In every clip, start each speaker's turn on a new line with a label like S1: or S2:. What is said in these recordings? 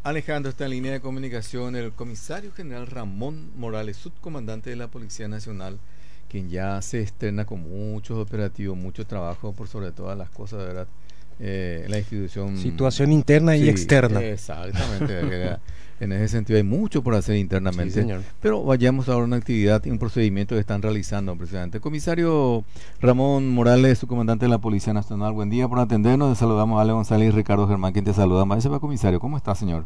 S1: Alejandro, está en línea de comunicación el comisario general Ramón Morales, subcomandante de la Policía Nacional, quien ya se estrena con muchos operativos, mucho trabajo por sobre todas las cosas, ¿verdad? La institución...
S2: Situación interna y
S1: Sí,
S2: externa.
S1: exactamente. En ese sentido hay mucho por hacer
S2: Sí,
S1: internamente,
S2: señor.
S1: pero vayamos ahora a una actividad y un procedimiento que están realizando precisamente. Comisario Ramón Morales, subcomandante de la Policía Nacional, buen día por atendernos. Le saludamos a Ale González y Ricardo Germán, quien te saluda. Maese comisario, ¿cómo está, señor?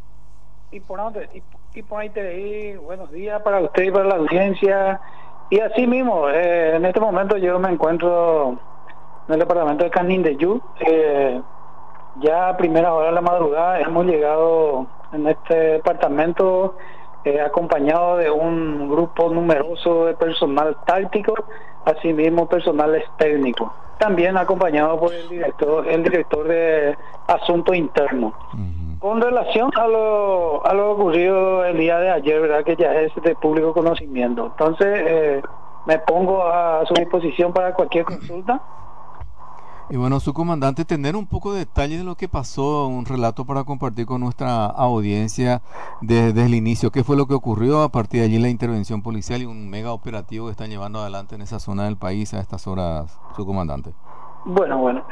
S3: Y por ahí te leí, buenos días para usted y para la audiencia. Y así mismo, en este momento yo me encuentro en el departamento de Canindeyú. Ya a primera hora de la madrugada hemos llegado en este departamento acompañado de un grupo numeroso de personal táctico, asimismo personales técnicos. También acompañado por el director de Asuntos Internos. Con relación a lo ocurrido el día de ayer, ¿verdad? Que ya es de público conocimiento. Entonces, me pongo a su disposición para cualquier consulta.
S1: Y bueno, su comandante, tener un poco de detalle de lo que pasó, un relato para compartir con nuestra audiencia desde el inicio. ¿Qué fue lo que ocurrió a partir de allí la intervención policial y un mega operativo que están llevando adelante en esa zona del país a estas horas, su comandante?
S3: Bueno,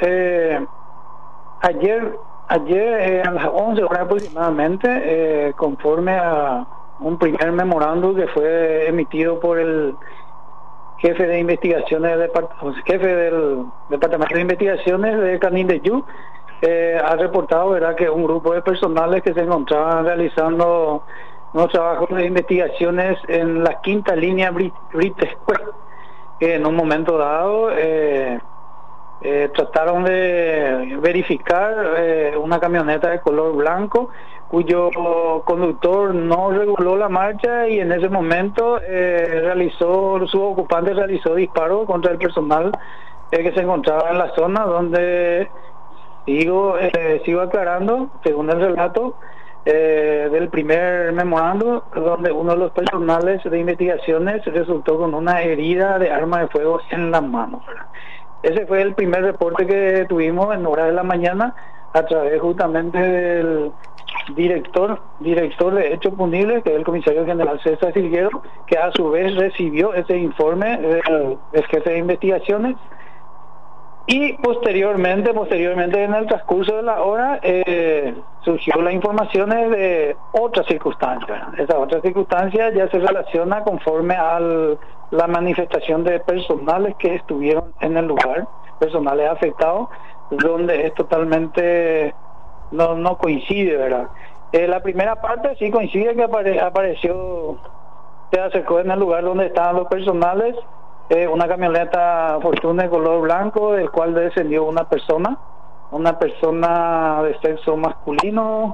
S3: ayer a las 11 horas aproximadamente, conforme a un primer memorándum que fue emitido por el jefe de investigaciones jefe del departamento de investigaciones de Canindeyú, ha reportado, ¿verdad?, que un grupo de personales que se encontraban realizando unos trabajos de investigaciones en la quinta línea Britescue, que en un momento dado trataron de verificar una camioneta de color blanco cuyo conductor no reguló la marcha, y en ese momento su ocupante realizó disparos contra el personal que se encontraba en la zona, donde sigo aclarando, según el relato del primer memorando, donde uno de los personales de investigaciones resultó con una herida de arma de fuego en las manos. Ese fue el primer reporte que tuvimos en horas de la mañana a través justamente del director de hechos punibles, que es el comisario general César Silguero, que a su vez recibió ese informe del jefe de investigaciones. Y posteriormente en el transcurso de la hora surgió las informaciones de otras circunstancias. Esa otra circunstancia ya se relaciona conforme a la manifestación de personales que estuvieron en el lugar, personales afectados, donde es totalmente no coincide, ¿verdad? La primera parte sí coincide, que se acercó en el lugar donde estaban los personales una camioneta Fortuna de color blanco, del cual descendió una persona de sexo masculino,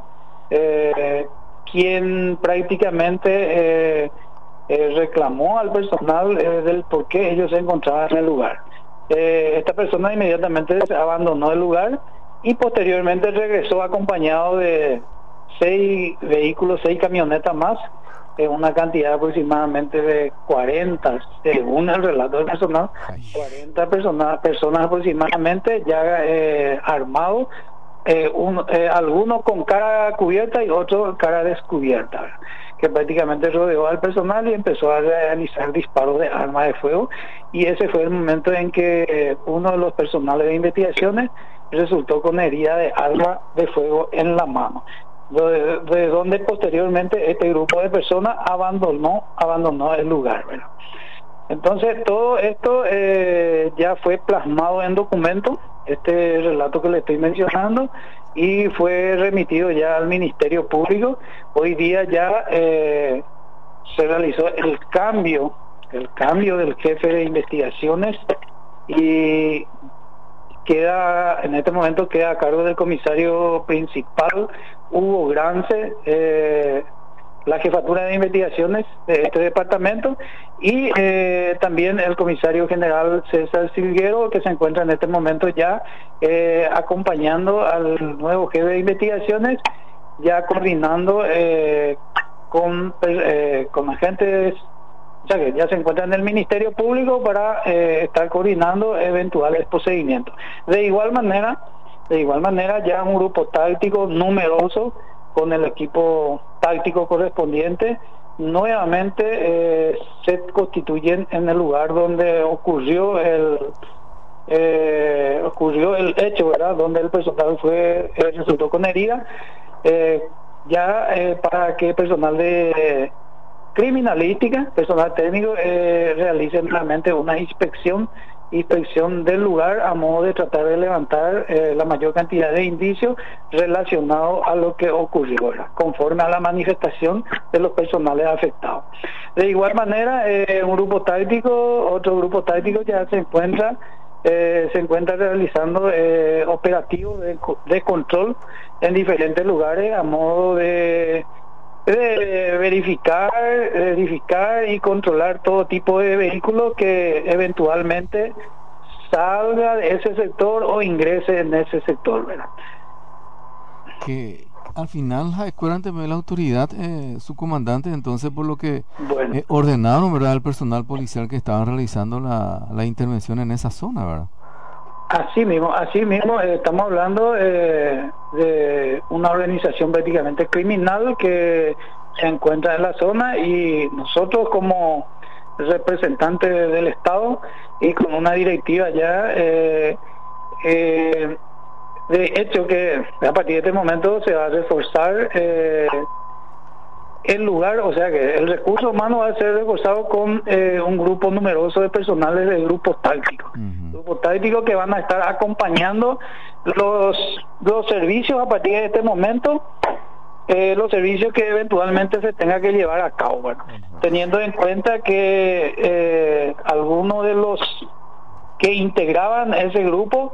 S3: quien prácticamente reclamó al personal del por qué ellos se encontraban en el lugar. Esta persona inmediatamente abandonó el lugar y posteriormente regresó acompañado de 6 vehículos, 6 camionetas más, una cantidad aproximadamente de 40, según el relato del personal, 40 personas aproximadamente, ya armados, algunos con cara cubierta y otros cara descubierta, que prácticamente rodeó al personal y empezó a realizar disparos de arma de fuego. Y ese fue el momento en que uno de los personales de investigaciones resultó con herida de arma de fuego en la mano, de donde posteriormente este grupo de personas abandonó el lugar, ¿verdad? Entonces todo esto ya fue plasmado en documento, este relato que le estoy mencionando, y fue remitido ya al Ministerio Público. Hoy día ya se realizó el cambio del jefe de investigaciones, y en este momento queda a cargo del comisario principal Hugo Grance la jefatura de investigaciones de este departamento, y también el comisario general César Silguero, que se encuentra en este momento ya acompañando al nuevo jefe de investigaciones, ya coordinando con agentes, o sea, que ya se encuentra en el Ministerio Público para estar coordinando eventuales procedimientos. De igual manera, ya un grupo táctico numeroso con el equipo táctico correspondiente, nuevamente se constituyen en el lugar donde ocurrió el hecho, ¿verdad? Donde el personal resultó con herida, para que personal de criminalística, personal técnico, realice realmente una inspección del lugar a modo de tratar de levantar la mayor cantidad de indicios relacionados a lo que ocurrió, ¿verdad? Conforme a la manifestación de los personales afectados. De igual manera, otro grupo táctico ya se encuentra realizando operativos de control en diferentes lugares a modo de verificar y controlar todo tipo de vehículos que eventualmente salga de ese sector o ingrese en ese sector, ¿verdad?
S1: Que al final acuerdan también la autoridad, su comandante, entonces por lo que ordenaron, ¿verdad?, al personal policial que estaban realizando la intervención en esa zona, ¿verdad? Así mismo,
S3: estamos hablando de una organización prácticamente criminal que se encuentra en la zona, y nosotros como representantes del Estado y con una directiva ya de hecho que a partir de este momento se va a reforzar el lugar, o sea que el recurso humano va a ser reforzado con un grupo numeroso de personales de grupos tácticos. Grupos tácticos que van a estar acompañando los servicios a partir de este momento, los servicios que eventualmente se tenga que llevar a cabo, bueno, teniendo en cuenta que algunos de los que integraban ese grupo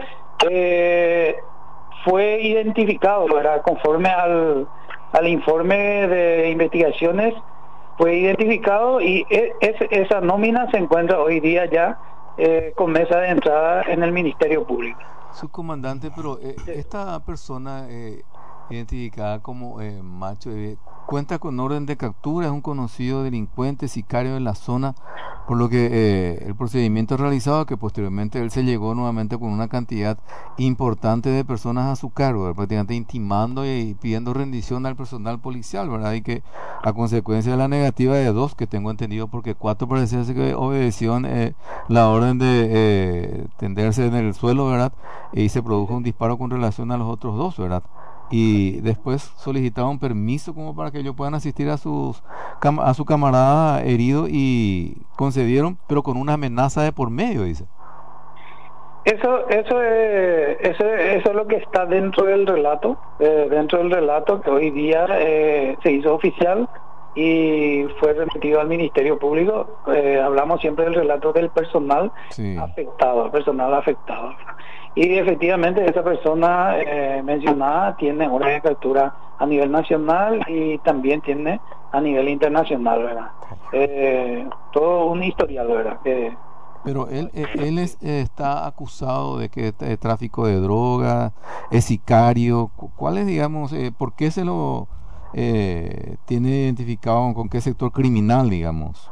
S3: fue identificado, ¿verdad? Conforme al informe de investigaciones, fue identificado, y esa nómina se encuentra hoy día ya con mesa de entrada en el Ministerio Público.
S1: Subcomandante, pero esta persona identificada como Macho, cuenta con orden de captura, es un conocido delincuente, sicario de la zona, por lo que el procedimiento realizado, que posteriormente él se llegó nuevamente con una cantidad importante de personas a su cargo, ¿verdad?, prácticamente intimando y pidiendo rendición al personal policial, ¿verdad? Y que a consecuencia de la negativa de 2, que tengo entendido, porque 4 parecía ser que obedecieron la orden de tenderse en el suelo, ¿verdad?, y se produjo un disparo con relación a los otros 2, ¿verdad? Y después solicitaban permiso como para que ellos puedan asistir a su camarada herido, y concedieron, pero con una amenaza de por medio, dice.
S3: Eso es lo que está dentro del relato, que hoy día se hizo oficial y fue remitido al Ministerio Público. Hablamos siempre del relato del personal afectado, y efectivamente esa persona mencionada tiene orden de captura a nivel nacional y también tiene a nivel internacional, ¿verdad? Todo un historial, ¿verdad?
S1: Pero él está acusado de que tráfico de droga, es sicario. ¿Cuál es, digamos, por qué se lo tiene identificado, con qué sector criminal, digamos?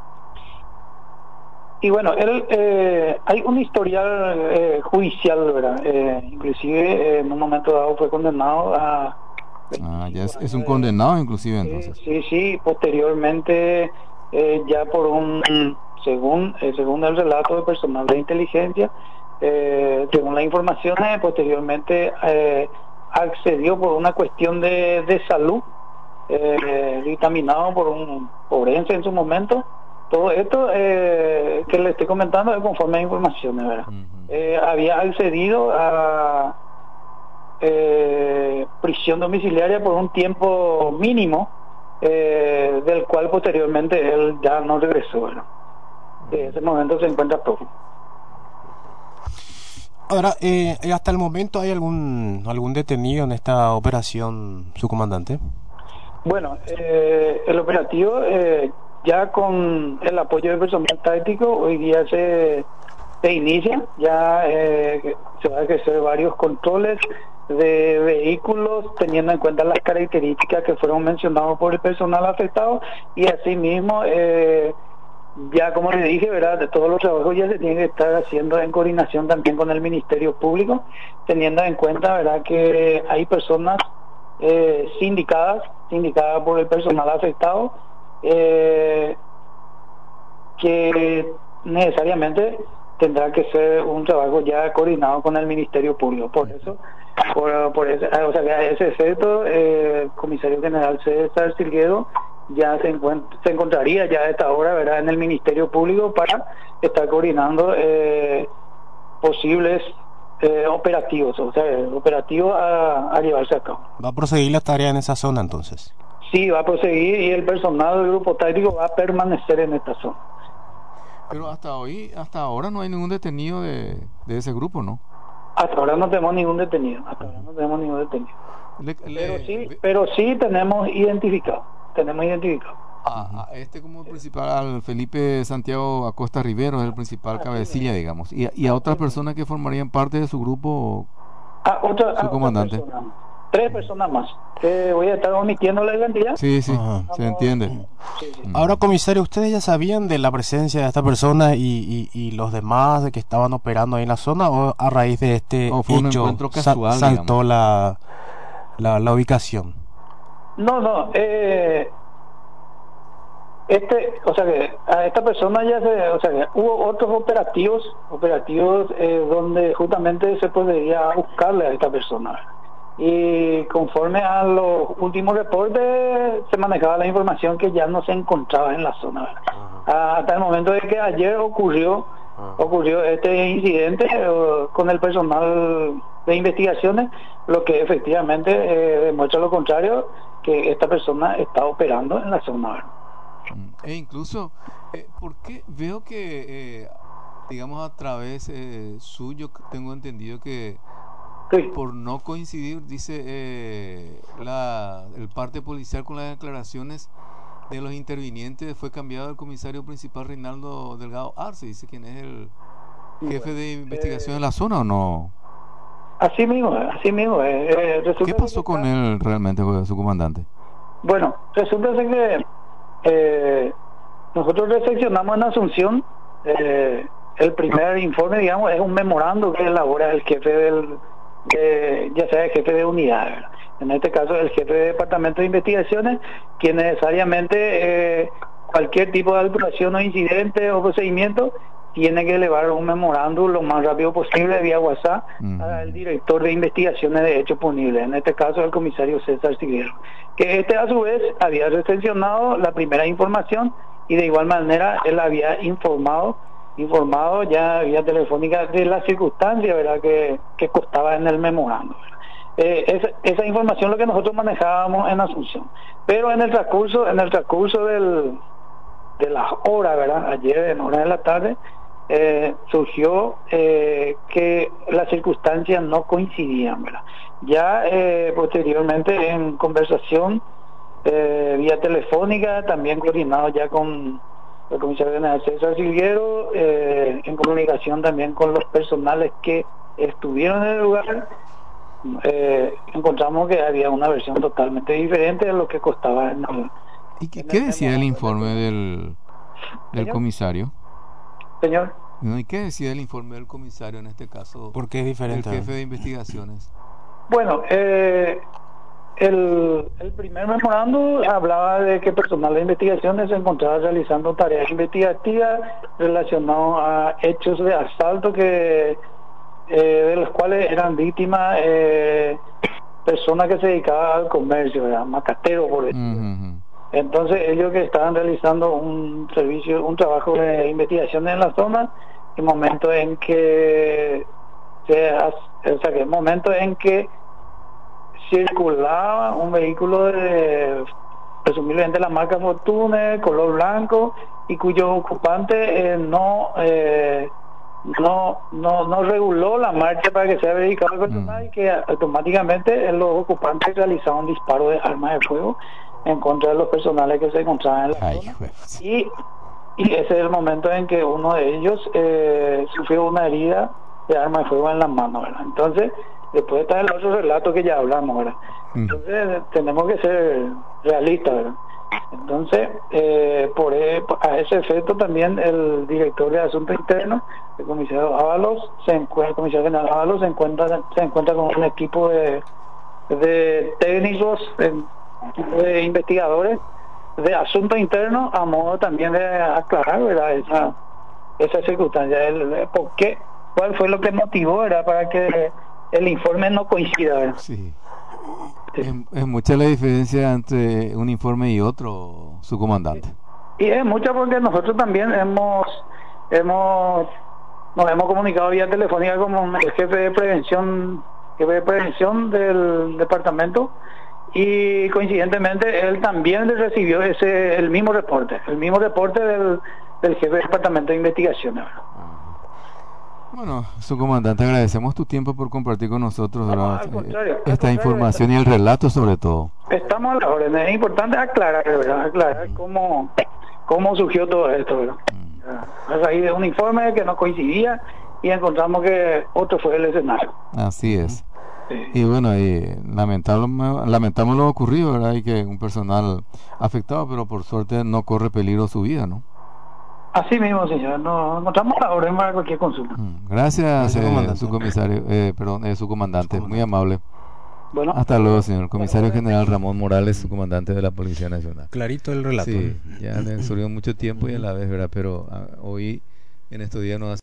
S3: Y bueno, él hay un historial judicial, ¿verdad? Inclusive en un momento dado fue condenado a...
S1: ya es un condenado inclusive, entonces.
S3: Sí, posteriormente ya por según el relato de personal de inteligencia, según las informaciones, posteriormente accedió por una cuestión de salud, dictaminado por un forense en su momento. Todo esto que le estoy comentando es conforme a informaciones, ¿verdad? Había accedido a prisión domiciliaria por un tiempo mínimo, del cual posteriormente él ya no regresó, ¿verdad? En ese momento se encuentra prófugo.
S2: Ahora, hasta el momento, ¿hay algún detenido en esta operación, su comandante?
S3: Bueno, el operativo, ya con el apoyo del personal táctico, hoy día se inicia, ya se va a ejercer varios controles de vehículos, teniendo en cuenta las características que fueron mencionadas por el personal afectado, y asimismo, ya como les dije, ¿verdad?, de todos los trabajos ya se tienen que estar haciendo en coordinación también con el Ministerio Público, teniendo en cuenta, ¿verdad?, que hay personas sindicadas por el personal afectado, que necesariamente tendrá que ser un trabajo ya coordinado con el Ministerio Público. Por eso, o sea, que a ese efecto, el comisario general César Silguero ya se encontraría ya a esta hora, ¿verdad?, en el Ministerio Público para estar coordinando posibles operativos, o sea, operativos a llevarse a cabo.
S2: ¿Va a proseguir la tarea en esa zona entonces?
S3: Sí, va a proseguir, y el personal del grupo táctico va a permanecer en esta zona.
S1: Pero hasta ahora no hay ningún detenido de ese grupo, ¿no?
S3: Hasta ahora no tenemos ningún detenido. Pero sí tenemos identificado.
S1: A este como principal, al Felipe Santiago Acosta Rivero, es el principal cabecilla, digamos. Y a otras personas que formarían parte de su grupo, su comandante.
S3: 3 personas más. Voy a estar omitiendo la identidad.
S1: Sí, se entiende.
S3: Sí.
S2: Ahora, comisario, ¿ustedes ya sabían de la presencia de esta persona y los demás de que estaban operando ahí en la zona, o a raíz de este
S1: fue un
S2: hecho
S1: encuentro casual,
S2: saltó la ubicación?
S3: No, o sea que a esta persona o sea que hubo otros operativos donde justamente se podría buscarle a esta persona. Y conforme a los últimos reportes se manejaba la información que ya no se encontraba en la zona, hasta el momento de que ayer ocurrió este incidente con el personal de investigaciones, lo que efectivamente demuestra lo contrario, que esta persona está operando en la zona.
S1: E incluso, ¿por qué veo que, digamos, a través suyo, tengo entendido que
S3: Sí.
S1: por no coincidir, dice el parte policial con las declaraciones de los intervinientes, fue cambiado el comisario principal Reinaldo Delgado Arce, dice quién es el jefe de investigación en la zona, ¿o no?
S3: Así mismo.
S1: ¿Qué pasó con él realmente, su comandante?
S3: Bueno, resulta que nosotros recepcionamos en Asunción el primer informe, digamos, es un memorando que elabora el jefe ya sea el jefe de unidad, ¿verdad? En este caso el jefe de departamento de investigaciones, quien necesariamente cualquier tipo de alteración o incidente o procedimiento tiene que elevar un memorándum lo más rápido posible vía WhatsApp al director de investigaciones de hechos punibles, en este caso el comisario César Silguero, que a su vez había recepcionado la primera información y de igual manera él había informado ya vía telefónica de la circunstancia, ¿verdad?, que constaba en el memorándum. Esa información lo que nosotros manejábamos en Asunción, pero en el transcurso de las horas, ¿verdad?, ayer en horas de la tarde surgió que las circunstancias no coincidían, ¿verdad? Ya posteriormente en conversación vía telefónica, también coordinado ya con el comisario general César Silguero, en comunicación también con los personales que estuvieron en el lugar, encontramos que había una versión totalmente diferente de lo que costaba en el...
S1: ¿Y qué decía el informe del comisario?
S3: Señor.
S1: ¿Y qué decía el informe del comisario en este caso?
S2: ¿Por qué es diferente?
S1: El jefe de investigaciones.
S3: Bueno, el primer memorando hablaba de que personal de investigaciones se encontraba realizando tareas investigativas relacionadas a hechos de asalto de los cuales eran víctimas personas que se dedicaban al comercio, ¿verdad?, macatero, por decirlo. Entonces ellos que estaban realizando un trabajo de investigación en la zona, el momento en que circulaba un vehículo presumiblemente la marca Fortune, color blanco, y cuyo ocupante no reguló la marcha para que sea dedicado al personal, y que automáticamente los ocupantes realizaban disparo de armas de fuego en contra de los personales que se encontraban en la zona. Y ese es el momento en que uno de ellos sufrió una herida de arma de fuego en la mano, ¿verdad? Entonces, después está el otro relato que ya hablamos, ¿verdad? Entonces tenemos que ser realistas, ¿verdad? Entonces, a ese efecto también el director de Asuntos Internos, el comisario general Ábalos, se encuentra con un equipo de de técnicos, de investigadores de asuntos internos, a modo también de aclarar, ¿verdad?, esa circunstancia, por qué, cuál fue lo que motivó, ¿verdad?, para que el informe no coincida, ¿verdad?
S1: Sí.
S3: Sí.
S1: Es mucha la diferencia entre un informe y otro, su comandante.
S3: Y es mucha porque nosotros también nos hemos comunicado vía telefónica con el jefe de prevención del departamento, y coincidentemente él también le recibió el mismo reporte del jefe del departamento de investigación, ¿verdad?
S1: Bueno, su comandante, agradecemos tu tiempo por compartir con nosotros, ¿verdad?,
S3: al contrario,
S1: esta información y el relato sobre todo.
S3: Estamos a la orden. Es importante aclarar, ¿verdad?, aclarar cómo surgió todo esto, ¿verdad? A raíz de un informe que no coincidía y encontramos que otro fue el escenario.
S1: Así es.
S3: Sí.
S1: Y bueno, lamentamos lo ocurrido, ¿verdad? Y que un personal afectado, pero por suerte no corre peligro su vida, ¿no?
S3: Así mismo, señor. Nos encontramos a la orden para cualquier consulta.
S1: Gracias,
S2: comandante.
S1: su comisario, su comandante, muy amable.
S3: Bueno,
S1: Hasta luego, señor comisario general Ramón Morales, su comandante de la Policía Nacional.
S2: Clarito el relato.
S1: Sí, ya le surgió mucho tiempo y a la vez, ¿verdad? Pero hoy, en estos días, nos